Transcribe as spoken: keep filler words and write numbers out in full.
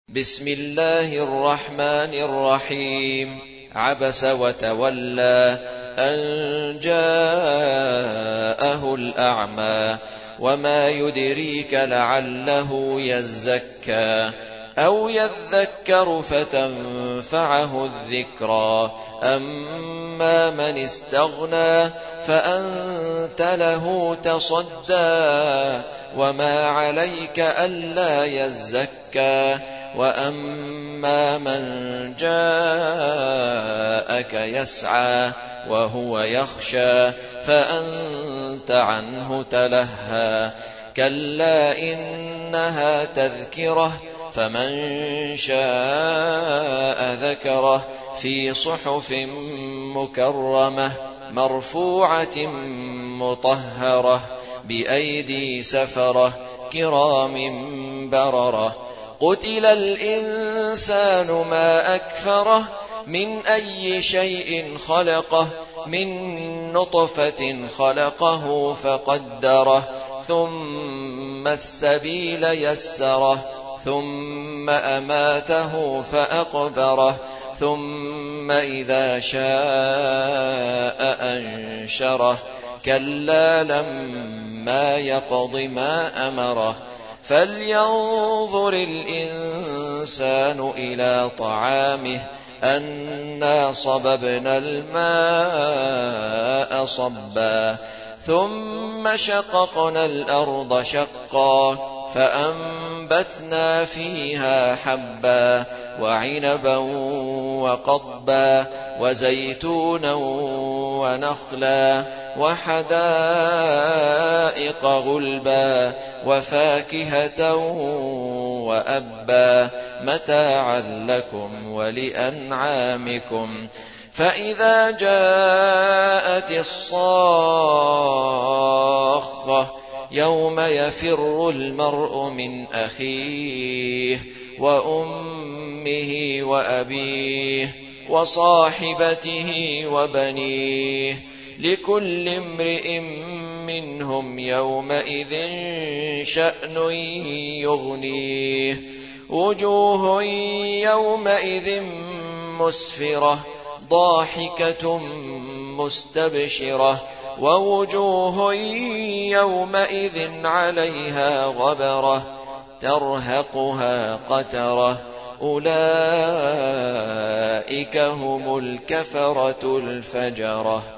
بسم الله الرحمن الرحيم. عبس وتولى أن جاءه الأعمى وما يدريك لعله يزكى أو يذكر فتنفعه الذكرى أما من استغنى فأنت له تصدى وما عليك ألا يزكى وأما من جاءك يسعى وهو يخشى فأنت عنه تلهى كلا إنها تذكرة فمن شاء ذكره في صحف مكرمة مرفوعة مطهرة بأيدي سفرة كرام بررة قتل الإنسان ما أكفره من أي شيء خلقه من نطفة خلقه فقدره ثم السبيل يسره ثم أماته فأقبره ثم إذا شاء أنشره كلا لما يقض ما أمره فلينظر الإنسان إلى طعامه أنا صببنا الماء صبا ثم شققنا الأرض شقا فأنبتنا فيها حبا وعنبا وقضبا وزيتونا ونخلا وحدائق غلبا وفاكهة وأبا متاعا لكم ولأنعامكم فإذا جاءت الصاخة يوم يفر المرء من أخيه وأمه وأبيه وصاحبته وبنيه لكل امرئ منهم يومئذ شأن يغنيه وجوه يومئذ مسفرة ضاحكة مستبشرة ووجوه يومئذ عليها غبرة ترهقها قترة أولئك هم الكفرة الفجرة.